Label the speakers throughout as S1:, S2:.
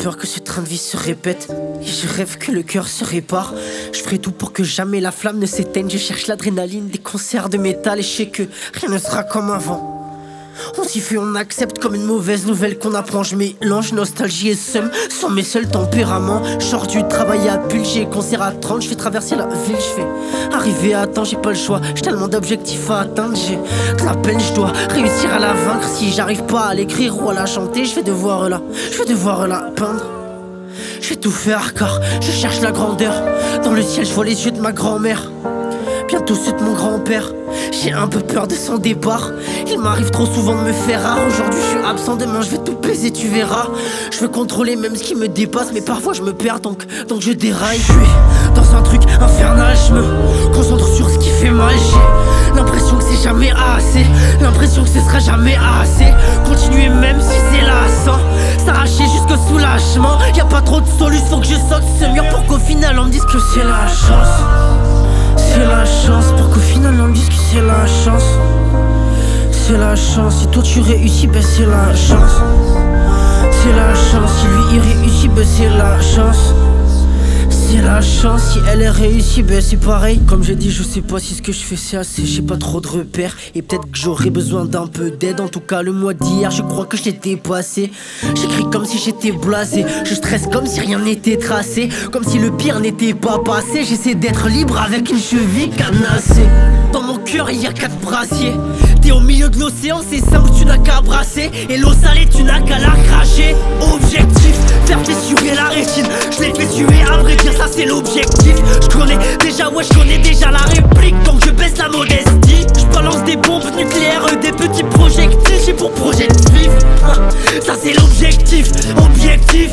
S1: peur que ce train de vie se répète. Et je rêve que le cœur se répare. Je ferai tout pour que jamais la flamme ne s'éteigne. Je cherche l'adrénaline des concerts de métal. Et je sais que rien ne sera comme avant. On s'y fait, on accepte comme une mauvaise nouvelle qu'on apprend. Je mélange nostalgie et seum sans mes seuls tempéraments. Je sors du travail à Bulle, j'ai concert à 30. Je fais traverser la ville, je fais arriver à temps, j'ai pas le choix. J'ai tellement d'objectifs à atteindre, j'ai de la peine, je dois réussir à la vaincre. Si j'arrive pas à l'écrire ou à la chanter, je vais devoir la peindre. Je vais tout faire car je cherche la grandeur. Dans le ciel, je vois les yeux de ma grand-mère, bientôt ceux de mon grand-père. J'ai un peu peur de son départ. Il m'arrive trop souvent de me faire rare. Aujourd'hui je suis absent, demain je vais tout baiser, tu verras. Je veux contrôler même ce qui me dépasse, mais parfois je me perds donc je déraille. Je suis dans un truc infernal, je me concentre sur ce qui fait mal. J'ai l'impression que c'est jamais assez, l'impression que ce sera jamais assez. Continuer même si c'est lassant, s'arracher jusqu'au soulagement. Y'a pas trop de solutions, faut que je saute ce mur pour qu'au final on me dise que c'est la chance. C'est la chance, pour qu'au final on me dise que c'est la chance. C'est la chance, si toi tu réussis, ben c'est la chance. C'est la chance, si lui il réussit, ben c'est la chance. C'est la chance, si elle est réussie, ben c'est pareil. Comme j'ai dit, je sais pas si ce que je fais c'est assez. J'ai pas trop de repères et peut-être que j'aurais besoin d'un peu d'aide. En tout cas le mois d'hier, je crois que j'étais dépassé. J'écris comme si j'étais blasé, je stresse comme si rien n'était tracé, comme si le pire n'était pas passé. J'essaie d'être libre avec une cheville cadenassée. Dans mon cœur il y a 4 brassiers. T'es au milieu de l'océan, c'est simple, tu n'as qu'à brasser. Et l'eau salée, tu n'as qu'à la cracher. Objectif, faire fissurer la rétine. Je l'ai fait tuer, à vrai dire, ça c'est l'objectif. Je connais déjà la réplique, donc je baisse la modestie. Je balance des bombes nucléaires, des petits projectiles. J'ai pour projet de vivre, ça c'est l'objectif. Objectif,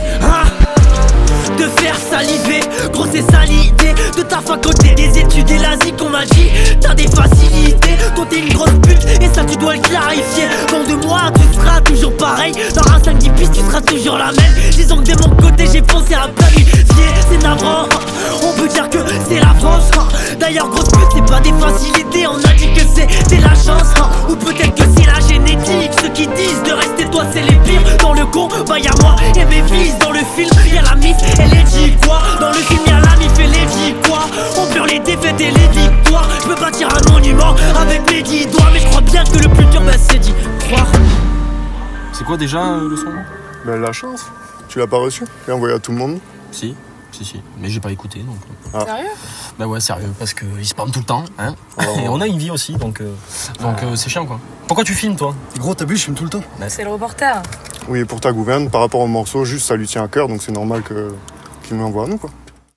S1: de faire saliver, gros c'est ça l'idée. De ta faculté des études et l'Asie qu'on m'a dit t'as des facilités, toi t'es une grosse pute et ça tu dois le clarifier. Dans 2 mois tu seras toujours pareil, dans un 5-10 pistes tu seras toujours la même. Disons que de mon côté j'ai pensé à planifier, c'est navrant, on peut dire que c'est la France. D'ailleurs grosse pute c'est pas des facilités, on a dit que c'était la chance. Ou peut-être que c'est la génétique, ceux qui disent de rester toi c'est les pires. Dans le con, bah y'a moi et mes fils. Dans le film y'a la miss, elle est dit quoi. Dans le film y'a la mif et les vies quoi. On pleure les défaites et les victoires. Je peux bâtir un monument avec mes 10 doigts. Mais je crois bien que le plus dur bah c'est d'y croire.
S2: C'est quoi déjà le son?
S3: Ben la chance, tu l'as pas reçu et envoyé à tout le monde?
S2: Si, mais j'ai pas écouté donc.
S4: Sérieux?
S2: Bah ouais, sérieux, parce qu'ils spamment tout le temps, hein. Et on a une vie aussi, donc c'est chiant quoi. Pourquoi tu filmes toi?
S5: Gros, t'as vu, je filme tout le temps.
S4: C'est le reporter.
S3: Oui, pour ta gouverne, par rapport au morceau, juste ça lui tient à cœur, donc c'est normal qu'il nous l'envoie à nous, quoi.